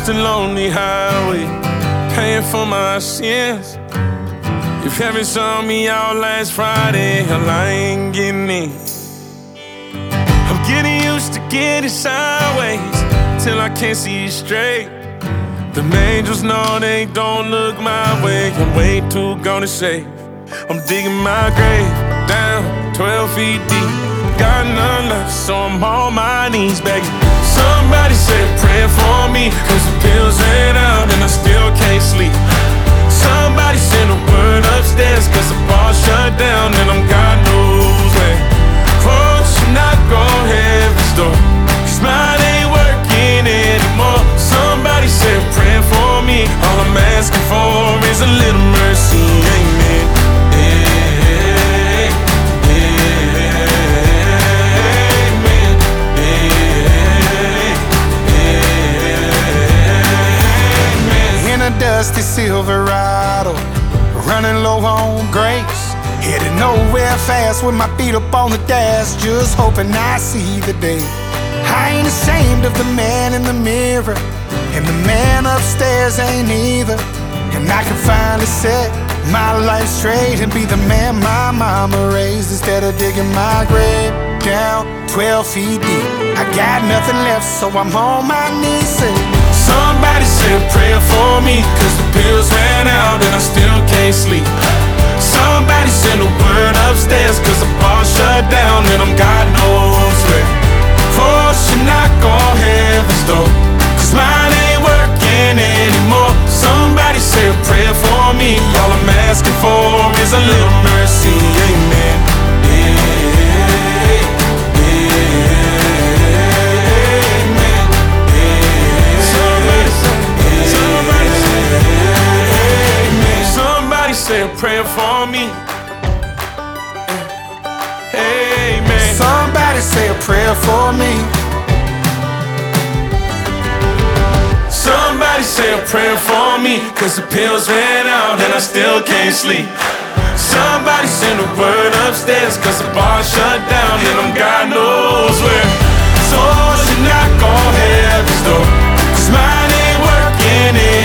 just a lonely highway, paying for my sins. If heaven saw me out last Friday, hell, I ain't getting in. I'm getting used to getting sideways till I can't see straight. The angels know they don't look my way. I'm way too gone to save. I'm digging my grave down 12 feet deep. Got none left, so I'm on my knees begging. Somebody said pray for me, cause the pills ran out and I still can't sleep. Somebody send a word upstairs, cause the bar shut down and I'm God knows where. Oh, should not go heaven's door, cause mine ain't working anymore. Somebody said pray for me, all I'm asking for is a little mercy, amen. Dusty Silverado, running low on grace, headed nowhere fast with my feet up on the dash, just hoping I see the day. I ain't ashamed of the man in the mirror, and the man upstairs ain't either. And I can finally set my life straight and be the man my mama raised, instead of digging my grave down 12 feet deep. I got nothing left, so I'm on my knees saying, somebody said pray for me, cause the pills ran out and I still can't sleep. Somebody send a word upstairs, cause the bar shut down and I'm God knows where. For should not go heaven's door, cause mine ain't working anymore. Somebody said pray for me, all I'm asking for is a little mercy, amen. Say a prayer for me. Amen. Somebody say a prayer for me. Somebody say a prayer for me, cause the pills ran out and I still can't sleep. Somebody send a word upstairs, cause the bar shut down and I'm God knows where. So should not go heaven's door, cause mine ain't working